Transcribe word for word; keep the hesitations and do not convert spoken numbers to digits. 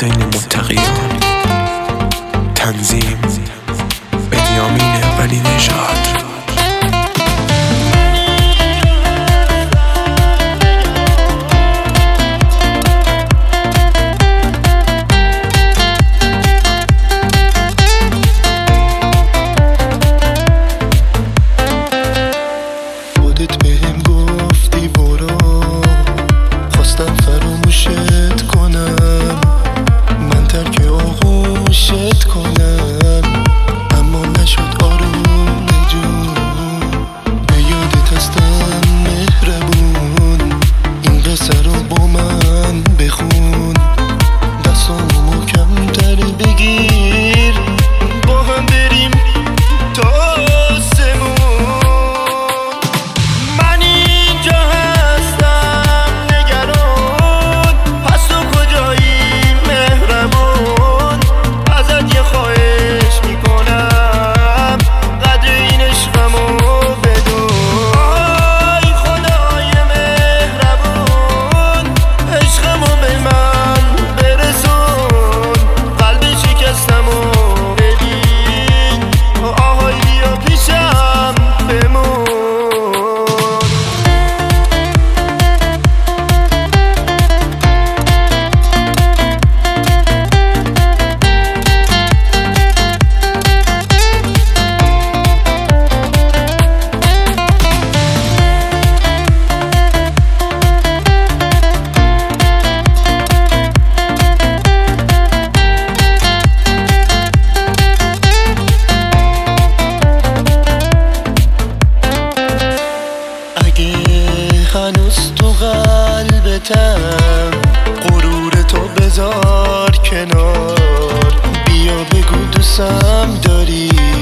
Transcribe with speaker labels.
Speaker 1: حسین متقیان. تنظیم بنیامین ولی نژاد.
Speaker 2: فراموشت کنم، من ترک آغوشت کنم، اما نشد آروم جون. به یادت هستم مهربون، این قصه رو با من بخون. دستامو محکم‌تر بگیر، با هم بریم تا آسمون. هنوز تو قلبتم، غرور تو بذار کنار. بیا بگو دوستم داری،